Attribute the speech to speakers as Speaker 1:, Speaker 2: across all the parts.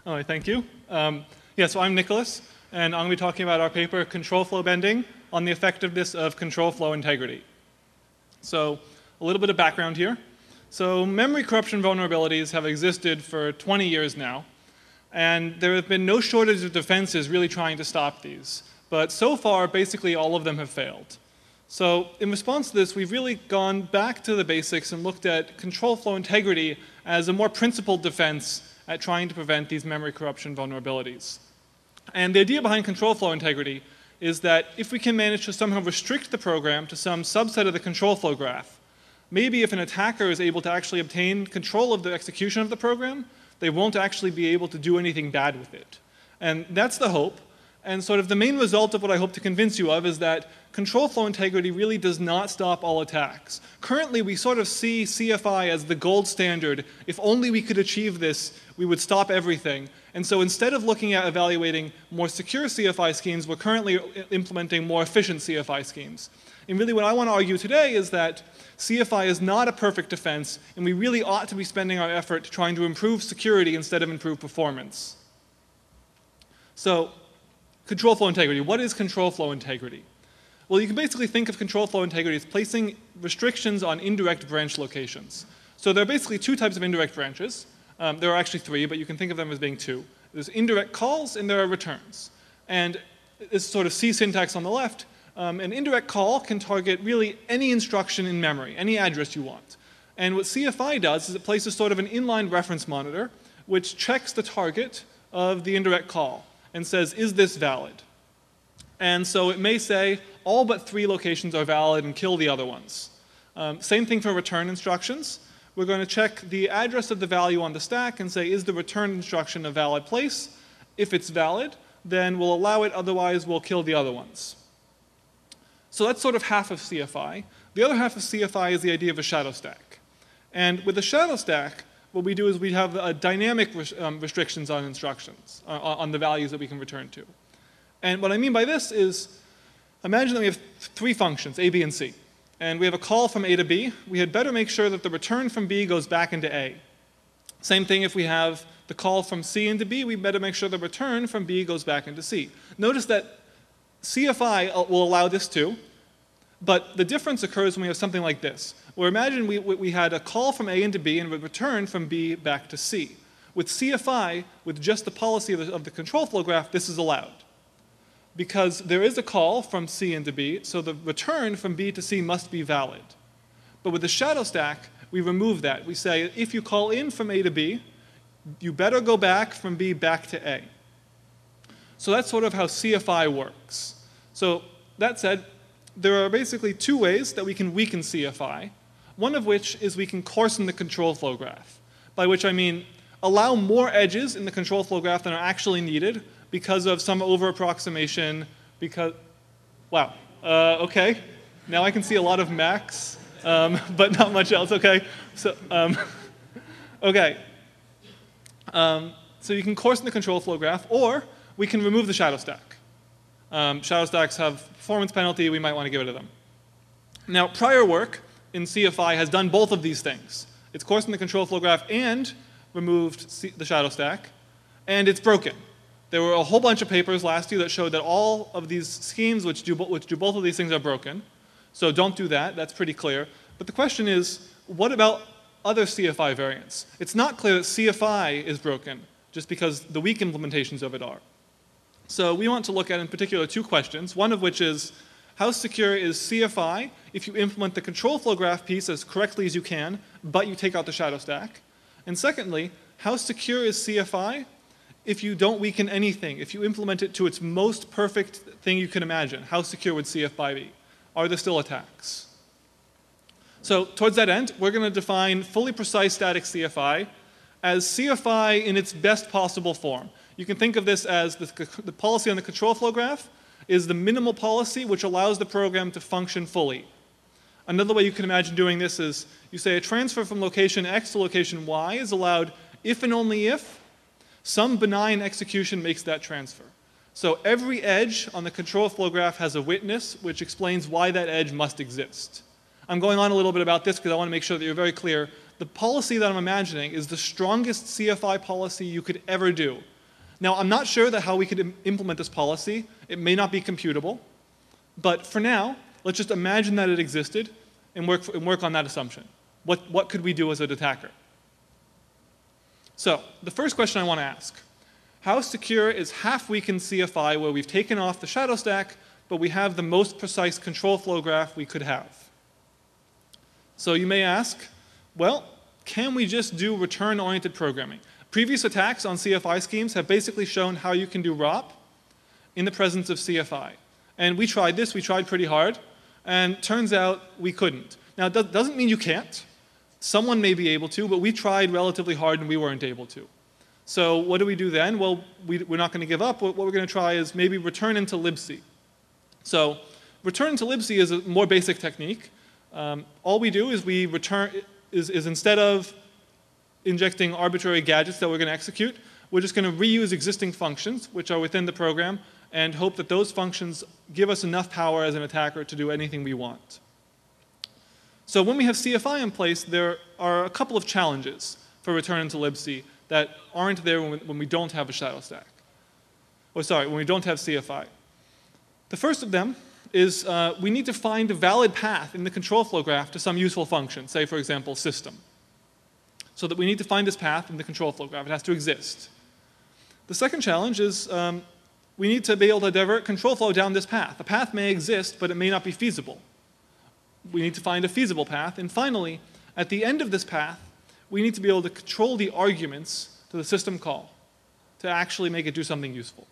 Speaker 1: All right, thank you. So I'm Nicholas, and I'm going to be talking about our paper, Control Flow Bending, on the effectiveness of control flow integrity. So a little bit of background here. So memory corruption vulnerabilities have existed for 20 years now, and there have been no shortage of defenses really trying to stop these. But so far, basically all of them have failed. So in response to this, we've really gone back to the basics and looked at control flow integrity as a more principled defense at trying to prevent these memory corruption vulnerabilities. And the idea behind control flow integrity is that if we can manage to somehow restrict the program to some subset of the control flow graph, maybe if an attacker is able to actually obtain control of the execution of the program, they won't actually be able to do anything bad with it. And that's the hope. And sort of the main result of what I hope to convince you of is that control flow integrity really does not stop all attacks. Currently, we sort of see CFI as the gold standard. If only we could achieve this, we would stop everything. And so instead of looking at evaluating more secure CFI schemes, we're currently implementing more efficient CFI schemes. And really what I want to argue today is that CFI is not a perfect defense, and we really ought to be spending our effort trying to improve security instead of improve performance. So, control flow integrity. What is control flow integrity? Well, you can basically think of control flow integrity as placing restrictions on indirect branch locations. So there are basically two types of indirect branches. There are actually three, but you can think of them as being two. There's indirect calls and there are returns. And this sort of C syntax on the left, an indirect call can target really any instruction in memory, any address you want. And what CFI does is it places sort of an inline reference monitor which checks the target of the indirect call and says, is this valid? And so it may say, all but 3 locations are valid and kill the other ones. Same thing for return instructions. We're going to check the address of the value on the stack and say, is the return instruction a valid place? If it's valid, then we'll allow it, otherwise we'll kill the other ones. So that's sort of half of CFI. The other half of CFI is the idea of a shadow stack. And with the shadow stack, what we do is we have dynamic restrictions on instructions, on the values that we can return to. And what I mean by this is, imagine that we have 3 functions, A, B, and C. And we have a call from A to B. We had better make sure that the return from B goes back into A. Same thing if we have the call from C into B, we better make sure the return from B goes back into C. Notice that CFI will allow this too, but the difference occurs when we have something like this, where imagine we had a call from A into B and a return from B back to C. With CFI, with just the policy of the control flow graph, this is allowed. Because there is a call from C into B, so the return from B to C must be valid. But with the shadow stack, we remove that. We say, if you call in from A to B, you better go back from B back to A. So that's sort of how CFI works. So that said, there are basically 2 ways that we can weaken CFI, one of which is we can coarsen the control flow graph, by which I mean allow more edges in the control flow graph than are actually needed because of some over-approximation, because, wow, okay. Now I can see a lot of Macs, but not much else, okay. So, okay. So you can coarsen the control flow graph, or we can remove the shadow stack. Shadow stacks have performance penalty, we might want to get rid of them. Now, prior work in CFI has done both of these things. It's coarsened the control flow graph and removed the shadow stack, and it's broken. There were a whole bunch of papers last year that showed that all of these schemes which do both of these things are broken. So don't do that, that's pretty clear. But the question is, what about other CFI variants? It's not clear that CFI is broken, just because the weak implementations of it are. So we want to look at, in particular, 2 questions, one of which is, how secure is CFI if you implement the control flow graph piece as correctly as you can, but you take out the shadow stack? And secondly, how secure is CFI if you don't weaken anything, if you implement it to its most perfect thing you can imagine? How secure would CFI be? Are there still attacks? So towards that end, we're going to define fully precise static CFI as CFI in its best possible form. You can think of this as the policy on the control flow graph is the minimal policy which allows the program to function fully. Another way you can imagine doing this is you say a transfer from location X to location Y is allowed if and only if some benign execution makes that transfer. So every edge on the control flow graph has a witness which explains why that edge must exist. I'm going on a little bit about this because I want to make sure that you're very clear. The policy that I'm imagining is the strongest CFI policy you could ever do. Now, I'm not sure that how we could implement this policy. It may not be computable. But for now, let's just imagine that it existed and work on that assumption. What could we do as an attacker? So the first question I want to ask, how secure is half-weakened CFI where we've taken off the shadow stack, but we have the most precise control flow graph we could have? So you may ask, well, can we just do return-oriented programming? Previous attacks on CFI schemes have basically shown how you can do ROP in the presence of CFI. And we tried this, we tried pretty hard, and turns out we couldn't. Now, it doesn't mean you can't. Someone may be able to, but we tried relatively hard and we weren't able to. So what do we do then? Well, we're not going to give up. What we're going to try is maybe return into libc. So return into libc is a more basic technique. All we do is we return, is instead of injecting arbitrary gadgets that we're going to execute, we're just going to reuse existing functions, which are within the program, and hope that those functions give us enough power as an attacker to do anything we want. So when we have CFI in place, there are a couple of challenges for return into libc that aren't there when we don't have a shadow stack. Or sorry, when we don't have CFI. The first of them is we need to find a valid path in the control flow graph to some useful function, say, for example, system. So that we need to find this path in the control flow graph. It has to exist. The second challenge is we need to be able to divert control flow down this path. The path may exist, but it may not be feasible. We need to find a feasible path. And finally, at the end of this path, we need to be able to control the arguments to the system call to actually make it do something useful.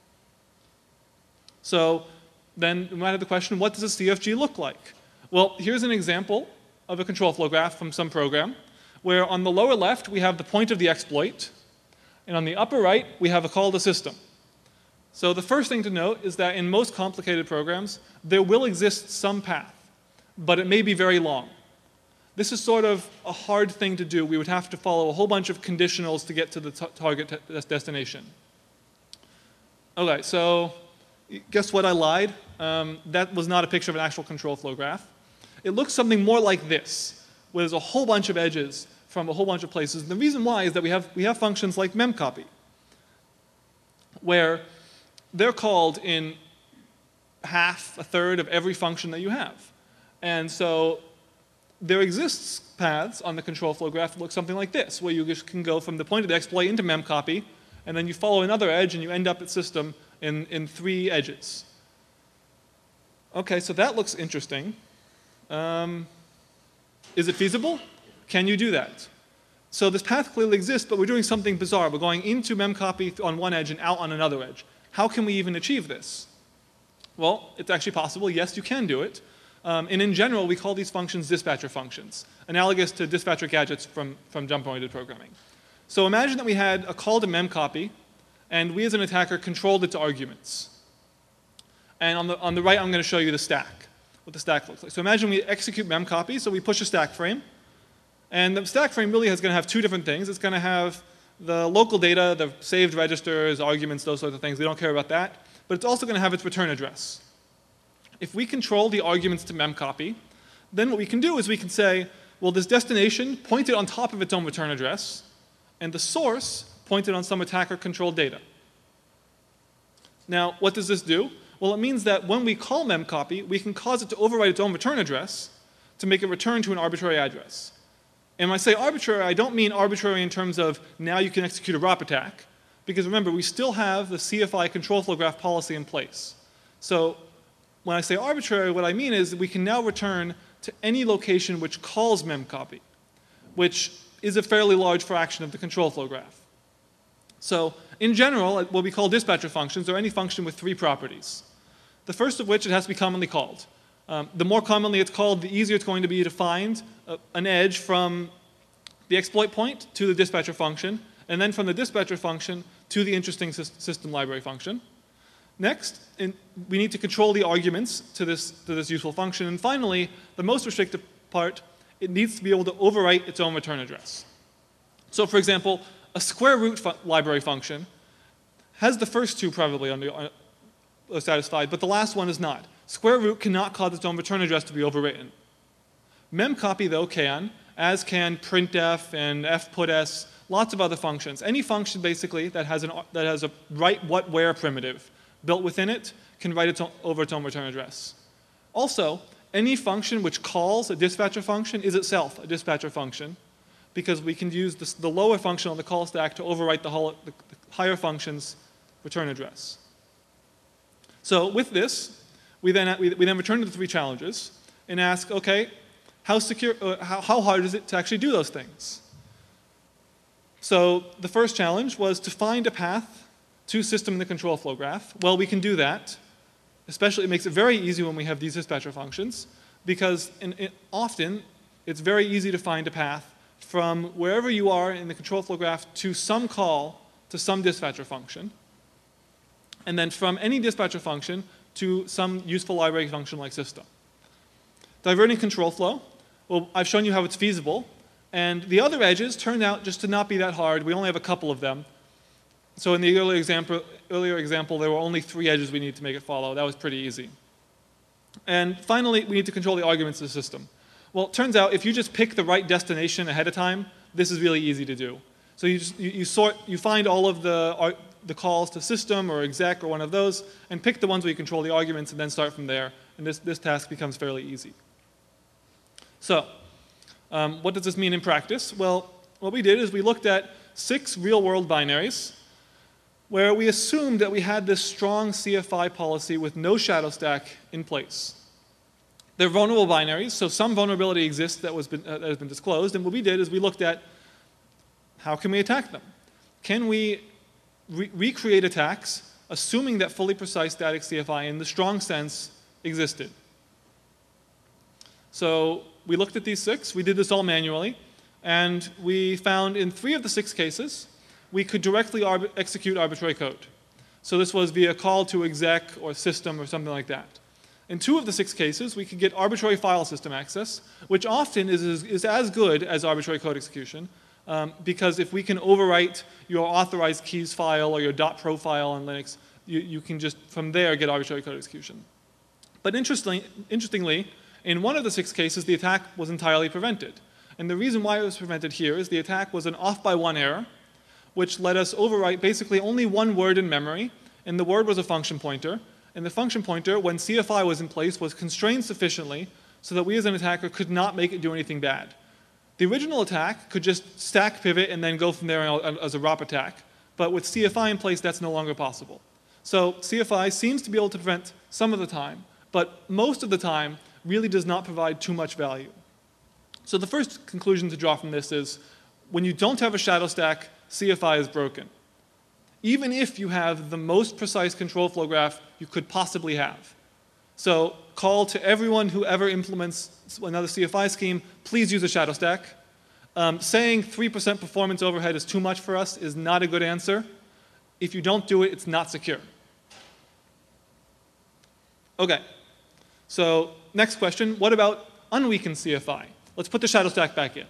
Speaker 1: So then we might have the question, what does a CFG look like? Well, here's an example of a control flow graph from some program, where on the lower left, we have the point of the exploit, and on the upper right, we have a call to system. So the first thing to note is that in most complicated programs, there will exist some path, but it may be very long. This is sort of a hard thing to do. We would have to follow a whole bunch of conditionals to get to the target destination. Okay, so guess what? I lied. That was not a picture of an actual control flow graph. It looks something more like this, where there's a whole bunch of edges from a whole bunch of places. And the reason why is that we have functions like memcopy, where they're called in half, a third of every function that you have. And so there exists paths on the control flow graph that look something like this, where you just can go from the point of the exploit into memcopy, and then you follow another edge and you end up at system in 3 edges. Okay, so that looks interesting. Is it feasible? Can you do that? So this path clearly exists, but we're doing something bizarre. We're going into memcopy on one edge and out on another edge. How can we even achieve this? Well, it's actually possible. Yes, you can do it. And in general, we call these functions dispatcher functions, analogous to dispatcher gadgets from jump-oriented programming. So imagine that we had a call to memcopy, and we as an attacker controlled its arguments. And on the right, I'm going to show you the stack, what the stack looks like. So imagine we execute memcopy, so we push a stack frame. And the stack frame really is going to have 2 different things. It's going to have the local data, the saved registers, arguments, those sorts of things. We don't care about that. But it's also going to have its return address. If we control the arguments to memcopy, then what we can do is we can say, well, this destination pointed on top of its own return address, and the source pointed on some attacker-controlled data. Now, what does this do? Well, it means that when we call memcopy, we can cause it to overwrite its own return address to make it return to an arbitrary address. And when I say arbitrary, I don't mean arbitrary in terms of now you can execute a ROP attack, because remember, we still have the CFI control flow graph policy in place. So when I say arbitrary, what I mean is that we can now return to any location which calls memcopy, which is a fairly large fraction of the control flow graph. So in general, what we call dispatcher functions are any function with 3 properties. The first of which it has to be commonly called. The more commonly it's called, the easier it's going to be to find an edge from the exploit point to the dispatcher function, and then from the dispatcher function to the interesting system library function. Next, we need to control the arguments to this useful function. And finally, the most restrictive part, it needs to be able to overwrite its own return address. So for example, a square root library function has the first 2 probably satisfied, but the last one is not. Square root cannot cause its own return address to be overwritten. Memcopy, though, can, as can printf and fputs. lots of other functions. Any function basically that has a write what where primitive built within it can write it over its own return address. Also, any function which calls a dispatcher function is itself a dispatcher function, because we can use the lower function on the call stack to overwrite the higher function's return address. So with this, we then return to the 3 challenges and ask, okay, how hard is it to actually do those things? So the first challenge was to find a path to system in the control flow graph. Well, we can do that. Especially, it makes it very easy when we have these dispatcher functions, because often it's very easy to find a path from wherever you are in the control flow graph to some call to some dispatcher function, and then from any dispatcher function to some useful library function like system. Diverting control flow, well, I've shown you how it's feasible, and the other edges turned out just to not be that hard. We only have a couple of them. So in the earlier example, there were only 3 edges we need to make it follow. That was pretty easy. And finally, we need to control the arguments of the system. Well, it turns out if you just pick the right destination ahead of time, this is really easy to do. So you find all of the calls to system or exec or one of those, and pick the ones where you control the arguments, and then start from there. And this task becomes fairly easy. So what does this mean in practice? Well, what we did is we looked at 6 real-world binaries where we assumed that we had this strong CFI policy with no shadow stack in place. They're vulnerable binaries, so some vulnerability exists that has been disclosed, and what we did is we looked at how can we attack them? Can we recreate attacks assuming that fully precise static CFI in the strong sense existed? So we looked at these 6, we did this all manually, and we found in 3 of the 6 cases we could directly execute arbitrary code. So this was via call to exec or system or something like that. In 2 of the 6 cases, we could get arbitrary file system access, which often is as good as arbitrary code execution, because if we can overwrite your authorized keys file or your .pro file on Linux, you can just from there get arbitrary code execution. But interestingly, in 1 of the 6 cases, the attack was entirely prevented. And the reason why it was prevented here is the attack was an off by 1 error, which let us overwrite basically only 1 word in memory, and the word was a function pointer. And the function pointer, when CFI was in place, was constrained sufficiently so that we as an attacker could not make it do anything bad. The original attack could just stack pivot and then go from there as a ROP attack. But with CFI in place, that's no longer possible. So CFI seems to be able to prevent some of the time, but most of the time really does not provide too much value. So the first conclusion to draw from this is when you don't have a shadow stack, CFI is broken. Even if you have the most precise control flow graph you could possibly have. So call to everyone who ever implements another CFI scheme, please use a shadow stack. Saying 3% performance overhead is too much for us is not a good answer. If you don't do it, it's not secure. Okay, so next question, what about unweakened CFI? Let's put the shadow stack back in.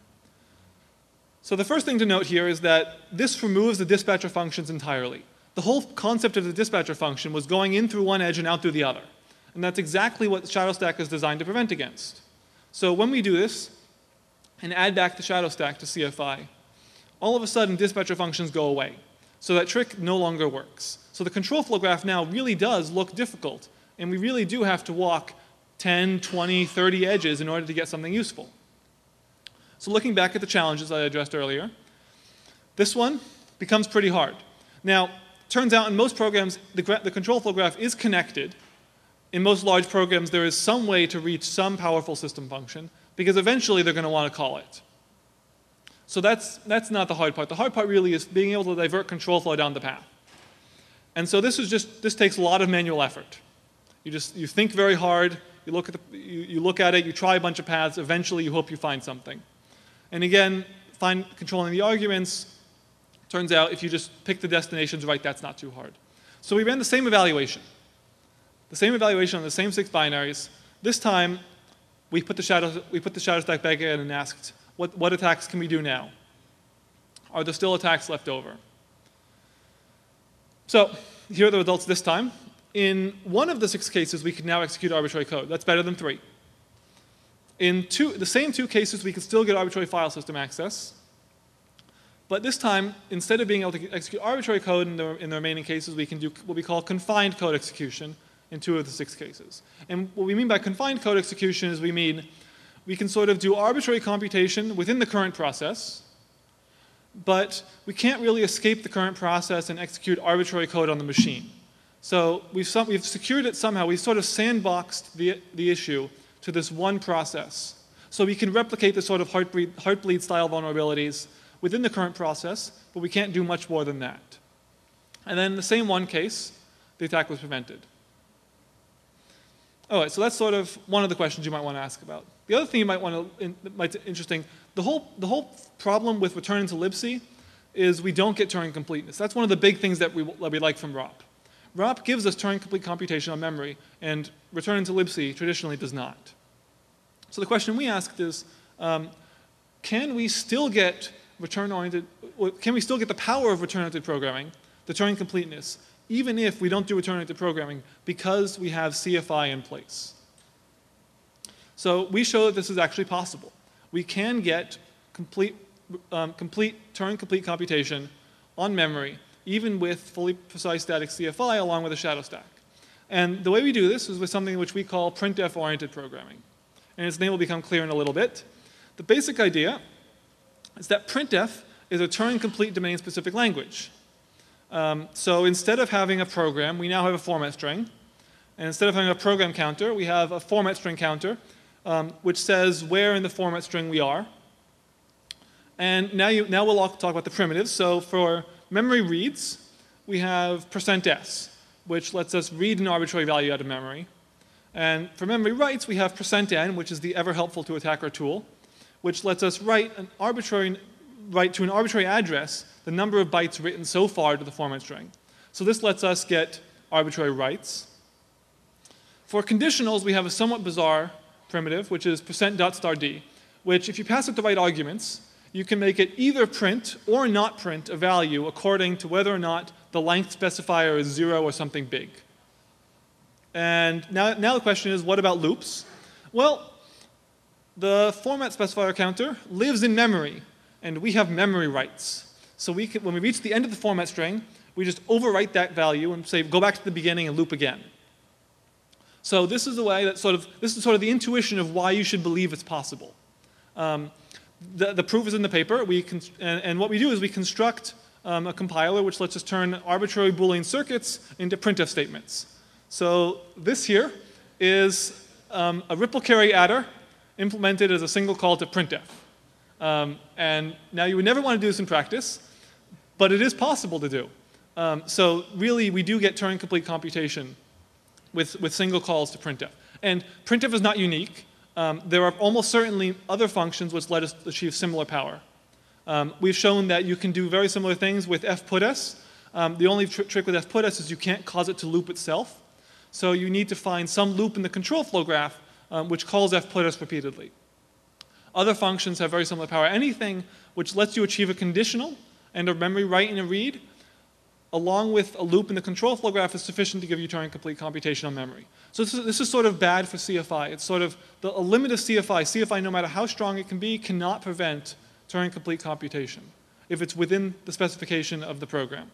Speaker 1: So the first thing to note here is that this removes the dispatcher functions entirely. The whole concept of the dispatcher function was going in through one edge and out through the other. And that's exactly what the shadow stack is designed to prevent against. So when we do this and add back the shadow stack to CFI, all of a sudden dispatcher functions go away. So that trick no longer works. So the control flow graph now really does look difficult. And we really do have to walk 10, 20, 30 edges in order to get something useful. So looking back at the challenges I addressed earlier, this one becomes pretty hard. Now, turns out in most programs, the control flow graph is connected. In most large programs, there is some way to reach some powerful system function, because eventually they're going to want to call it. So that's not the hard part. The hard part really is being able to divert control flow down the path. And so this takes a lot of manual effort. You think very hard, you look at it, you try a bunch of paths, eventually you hope you find something. And again, controlling the arguments, turns out if you just pick the destinations right, that's not too hard. So we ran the same evaluation. The same evaluation on the same 6 binaries. This time, we put the shadow stack back in and asked, what attacks can we do now? Are there still attacks left over? So here are the results this time. In 1 of the 6 cases, we can now execute arbitrary code. That's better than 3. In the same 2 cases, we can still get arbitrary file system access. But this time, instead of being able to execute arbitrary code in the remaining cases, we can do what we call confined code execution in 2 of the 6 cases. And what we mean by confined code execution is we can sort of do arbitrary computation within the current process, but we can't really escape the current process and execute arbitrary code on the machine. So we've secured it somehow. We've sort of sandboxed the issue to this one process. So we can replicate the sort of Heartbleed style vulnerabilities within the current process, but we can't do much more than that. And then in the same one case, the attack was prevented. All right, so that's sort of one of the questions you might want to ask about. The other thing you might be interesting, the whole problem with returning to libc is we don't get Turing completeness. That's one of the big things that we like from ROP. ROP gives us Turing complete computation on memory, and returning to libc traditionally does not. So the question we asked is, can we still get the power of return-oriented programming, the Turing completeness, even if we don't do return-oriented programming because we have CFI in place? So we show that this is actually possible. We can get complete Turing complete computation on memory, even with fully precise static CFI along with a shadow stack. And the way we do this is with something which we call printf-oriented programming. And its name will become clear in a little bit. The basic idea is that printf is a Turing-complete domain-specific language. So instead of having a program, we now have a format string. And instead of having a program counter, we have a format string counter, which says where in the format string we are. And now we'll talk about the primitives. So for memory reads, we have %s, which lets us read an arbitrary value out of memory. And for memory writes, we have %n, which is the ever helpful to attacker tool, which lets us write to an arbitrary address the number of bytes written so far to the format string. So this lets us get arbitrary writes. For conditionals, we have a somewhat bizarre primitive, which is %.d, which if you pass it the right arguments, you can make it either print or not print a value according to whether or not the length specifier is 0 or something big. And now the question is, what about loops? Well, the format specifier counter lives in memory, and we have memory writes. So when we reach the end of the format string, we just overwrite that value and say, go back to the beginning and loop again. So this is the way that this is sort of the intuition of why you should believe it's possible. The proof is in the paper, and what we do is we construct a compiler which lets us turn arbitrary Boolean circuits into printf statements. So this here is a ripple carry adder implemented as a single call to printf. And now you would never want to do this in practice, but it is possible to do. So really, we do get Turing complete computation with single calls to printf. And printf is not unique. There are almost certainly other functions which let us achieve similar power. We've shown that you can do very similar things with fputs. The only trick with fputs is you can't cause it to loop itself. So you need to find some loop in the control flow graph which calls fputs repeatedly. Other functions have very similar power. Anything which lets you achieve a conditional and a memory write and a read, along with a loop in the control flow graph, is sufficient to give you Turing complete computation on memory. So this is sort of bad for CFI. It's sort of a limit of CFI. CFI, no matter how strong it can be, cannot prevent Turing complete computation if it's within the specification of the program.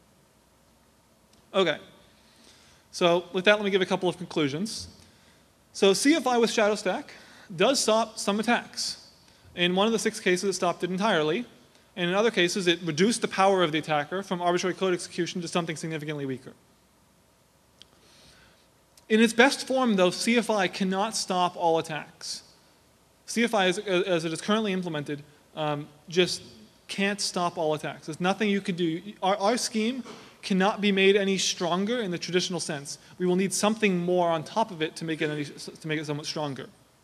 Speaker 1: Okay. So with that, let me give a couple of conclusions. So CFI with shadow stack does stop some attacks. In one of the 6 cases, it stopped it entirely. And in other cases, it reduced the power of the attacker from arbitrary code execution to something significantly weaker. In its best form, though, CFI cannot stop all attacks. CFI, as it is currently implemented, just can't stop all attacks. There's nothing you could do. Our scheme cannot be made any stronger in the traditional sense. We will need something more on top of it to make it somewhat stronger.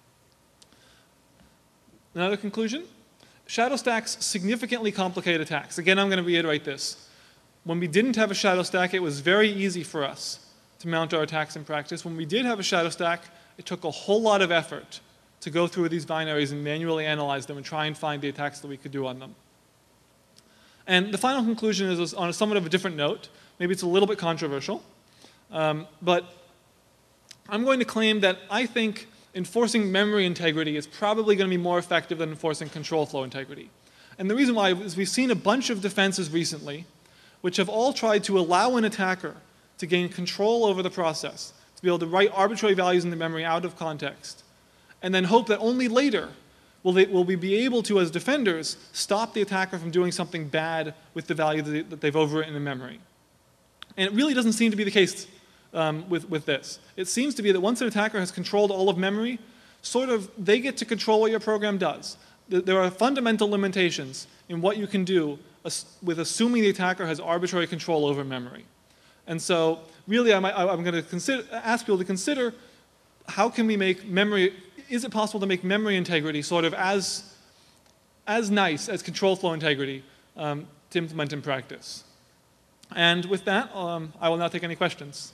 Speaker 1: Another conclusion? Shadow stacks significantly complicate attacks. Again, I'm going to reiterate this. When we didn't have a shadow stack, it was very easy for us to mount our attacks in practice. When we did have a shadow stack, it took a whole lot of effort to go through these binaries and manually analyze them and try and find the attacks that we could do on them. And the final conclusion is on a somewhat of a different note. Maybe it's a little bit controversial. But I'm going to claim that I think enforcing memory integrity is probably going to be more effective than enforcing control flow integrity. And the reason why is we've seen a bunch of defenses recently which have all tried to allow an attacker to gain control over the process, to be able to write arbitrary values in the memory out of context, and then hope that only later will we be able to, as defenders, stop the attacker from doing something bad with the value that they've overwritten in memory. And it really doesn't seem to be the case with this. It seems to be that once an attacker has controlled all of memory, sort of they get to control what your program does. There are fundamental limitations in what you can do with assuming the attacker has arbitrary control over memory. And so really I'm going to ask people to consider how can we make memory, is it possible to make memory integrity sort of as nice as control flow integrity to implement in practice? And with that, I will now take any questions.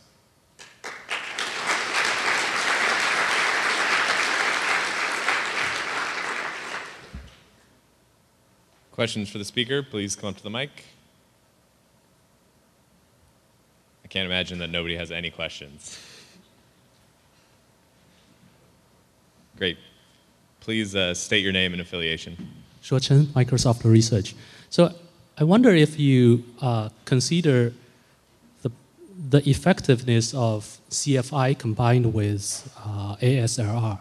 Speaker 2: Questions for the speaker, please come up to the mic. I can't imagine that nobody has any questions. Great. Please state your name and affiliation.
Speaker 3: Shuo Chen, Microsoft Research. So I wonder if you consider the effectiveness of CFI combined with ASLR.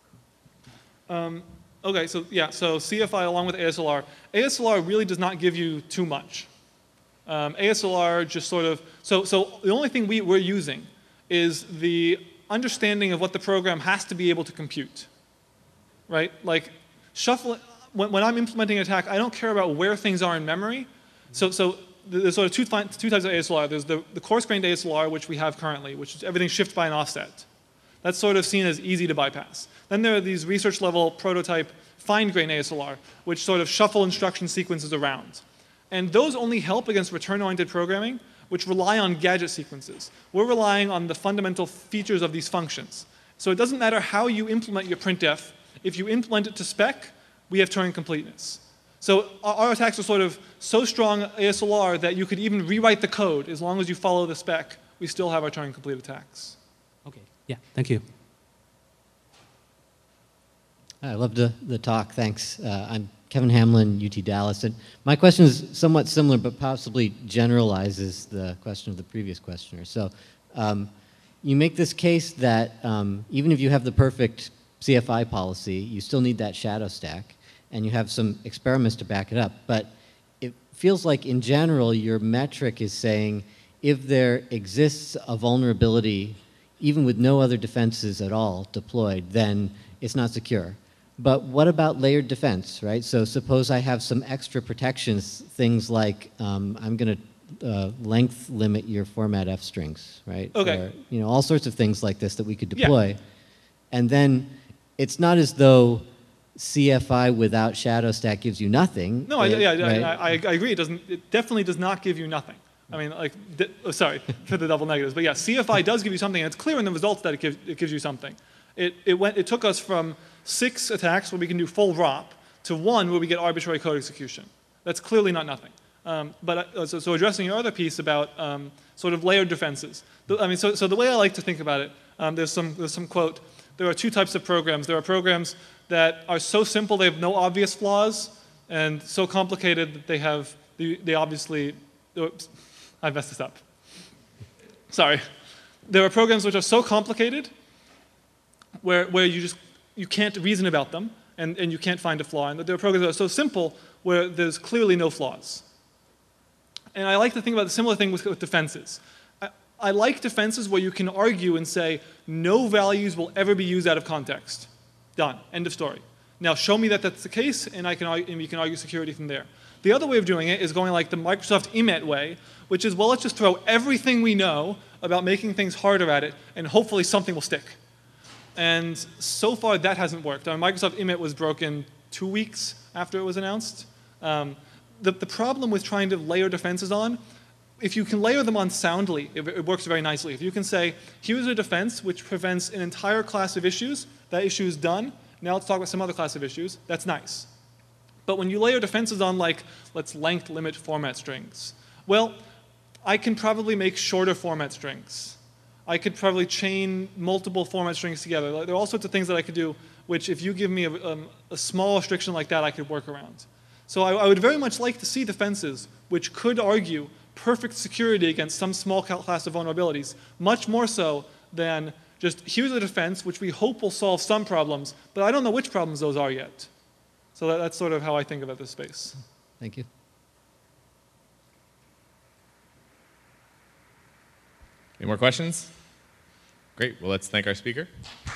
Speaker 1: Okay, so yeah, so CFI along with ASLR. ASLR really does not give you too much. ASLR just sort of, so the only thing we're using is the understanding of what the program has to be able to compute, right? Like shuffling, when I'm implementing an attack, I don't care about where things are in memory. So there's sort of two types of ASLR. There's the coarse-grained ASLR, which we have currently, which is everything shipped by an offset. That's sort of seen as easy to bypass. Then there are these research-level prototype fine-grained ASLR, which sort of shuffle instruction sequences around. And those only help against return-oriented programming, which rely on gadget sequences. We're relying on the fundamental features of these functions. So it doesn't matter how you implement your printf. If you implement it to spec, we have Turing completeness. So our attacks are sort of so strong ASLR that you could even rewrite the code. As long as you follow the spec, we still have our Turing complete attacks.
Speaker 3: Okay, yeah, thank you.
Speaker 4: I loved the talk, thanks. I'm Kevin Hamlin, UT Dallas. And my question is somewhat similar, but possibly generalizes the question of the previous questioner. So you make this case that even if you have the perfect CFI policy, you still need that shadow stack, and you have some experiments to back it up. But it feels like, in general, your metric is saying if there exists a vulnerability, even with no other defenses at all deployed, then it's not secure. But what about layered defense, right? So suppose I have some extra protections, things like I'm going to length limit your format F strings, right?
Speaker 1: Okay.
Speaker 4: Or, all sorts of things like this that we could deploy. Yeah. And then it's not as though CFI without shadow stack gives you nothing.
Speaker 1: No,
Speaker 4: right?
Speaker 1: I agree. It definitely does not give you nothing. I mean, like, sorry for the double negatives, but yeah, CFI does give you something, and it's clear in the results that it gives you something. It took us from 6 attacks where we can do full ROP to 1 where we get arbitrary code execution. That's clearly not nothing. So addressing your other piece about sort of layered defenses. So the way I like to think about it, there's some quote. There are 2 types of programs. There are programs that are so simple they have no obvious flaws, and so complicated that they obviously. Oops, I messed this up. Sorry. There are programs which are so complicated where you can't reason about them and you can't find a flaw. And there are programs that are so simple where there's clearly no flaws. And I like to think about the similar thing with defenses. I like defenses where you can argue and say, no values will ever be used out of context. Done. End of story. Now show me that that's the case, and we can argue security from there. The other way of doing it is going like the Microsoft IMET way, which is, well, let's just throw everything we know about making things harder at it, and hopefully something will stick. And so far, that hasn't worked. Microsoft IMET was broken 2 weeks after it was announced. The problem with trying to layer defenses on, if you can layer them on soundly, it works very nicely. If you can say, here's a defense which prevents an entire class of issues, that issue is done, now let's talk about some other class of issues, that's nice. But when you layer defenses on, like, let's length limit format strings, well, I can probably make shorter format strings. I could probably chain multiple format strings together. There are all sorts of things that I could do, which if you give me a small restriction like that, I could work around. So I would very much like to see defenses which could argue perfect security against some small class of vulnerabilities, much more so than just here's a defense which we hope will solve some problems, but I don't know which problems those are yet. So that's sort of how I think about this space.
Speaker 4: Thank you.
Speaker 2: Any more questions? Great. Well, let's thank our speaker.